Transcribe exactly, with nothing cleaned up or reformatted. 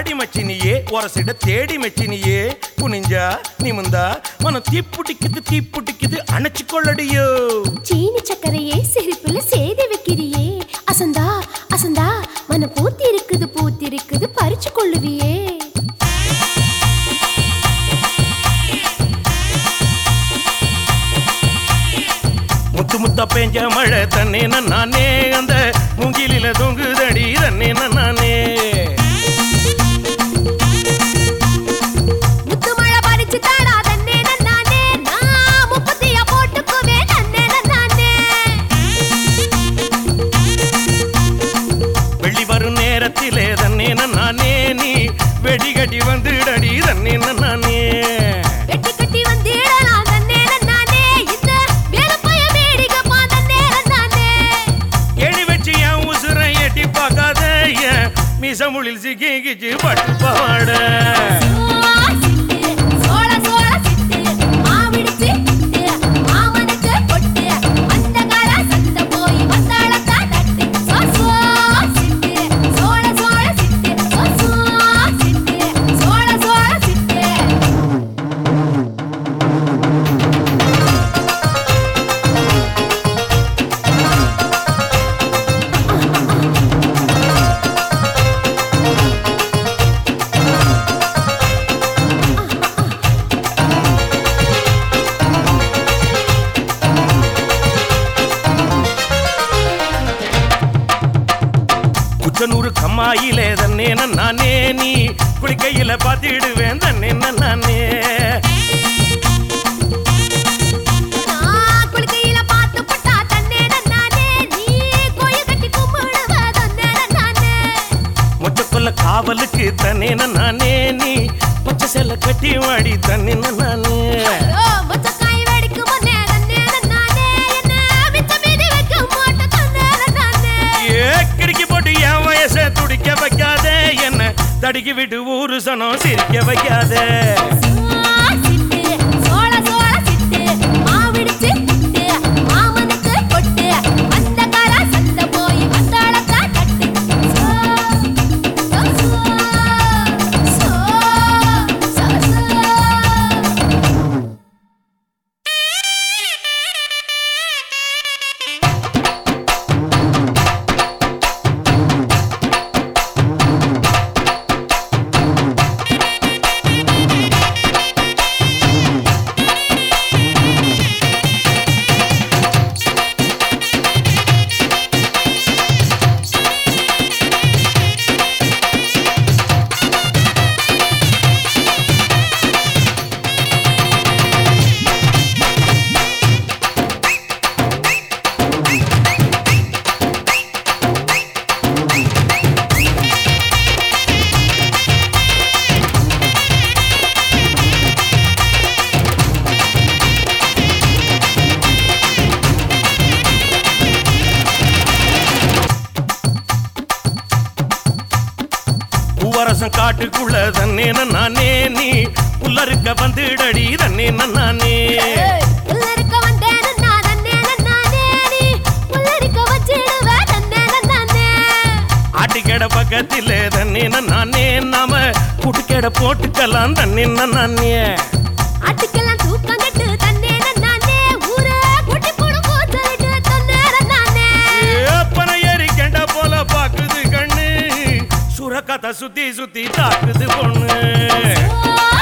ஆடி மச்சினியே ஒரசிட தேடி மச்சினியே குனிஞ்சா நிமிந்தா மனம் தீப்புட்டிக்குது தீப்புட்டிக்குது அணைச்சு கொள்ளடியோ சீனி சக்கரையே சிரிப்புல சேதி வைக்கிறியே அசந்தா அசந்தா மன பூத்தி இருக்குது பூத்தி இருக்குது பறிச்சு கொள்ளுவியே முத்து முத்தா பெஞ்ச மழை தன்னே நானே அந்த மூங்கிலில தொங்குதடி தன்னே நானே முத்து மழை பறிச்சு தாடா தன்னே நானே நான் முப்பத்தியா போட்டுக்குவே தன்னே நானே வெள்ளி வரும் நேரத்திலே தன்னே நானே நீ வெடி கட்டி வந்துடடி தன்னே நானே வெட்டி கட்டி வந்திடலாம் தன்னே நானே இந்த வேலப்பைய வேடிக்கை தன்னே நானே எடி வச்சு என் உசுரை எட்டி பார்க்காத என் மிசமுளில் சிக்கிச்சு பட்டு பாட சோள சோள சிட்டு மாவிடுச்சு மாமனுக்கு பொட்டு அந்த கால சந்த போய் வந்தாளத்தா நட்டு சோ சோ சிட்டு சோள சோள சிட்டு சோ சோ சிட்டு சோள சோள சிட்டு குச்சனூறு கம்மாயிலே தன்னே நானே நீ குளிக்கையில பாத்திடுவேன் தன்னே நானே நான் குளிக்கையில பாத்து பட்டா தன்னே நானே நீ கோயில் கட்டி கும்பிடுவ தன்னே நானே மொச்சக்கொல்ல காவலுக்கு தன்னே நானே நீ பச்சை செல்ல கட்டி வாடி தன்னே நானே ஐயோ மொச்சக்காய் வெடிக்கு முன்னே தன்னே நானே என்ன மிச்ச மீதி வைக்க மாட்ட தன்னே நானே ஏ கிறுக்கி போட்டு என் வயசை துடிக்க வைக்காத என்ன தடுக்கி விட்டு ஊரு சனம் சிரிக்க வைக்காத சிட்டு சோள சோள சிட்டு மாவிடுச்சு மாமனுக்கு பொட்டு அந்த கால சந்த போய் வந்தாளத்தா கட்டு சோ சோ சோ சோ சோ பூவரசம் காட்டுக்குள்ள தன்னே நானே நீ புல்லறுக்க வந்துடடி தன்னே நானே புல்லரிக்க வந்தேன் நான் தன்னே நானே நீ புல்லரிக்க வச்சிடுவ தன்னே நானே ஆட்டுக்கடை பக்கத்தில் தன்னே நானே நாம கூட்டுக்கடை போட்டுக்கலாம் தன்னே நானே ஆட்டுக்கெல்லாம் தூக்கம் கட்டு தன்னே நானே ஊரே குட்டி போடு போச்சலிட்டு தன்னே நானே ஏப்பன ஏறி கெண்ட போல பாக்குது கண்ணு சுரக்கத்தை சுத்தி சுத்தி தாக்குது பொண்ணு ஓ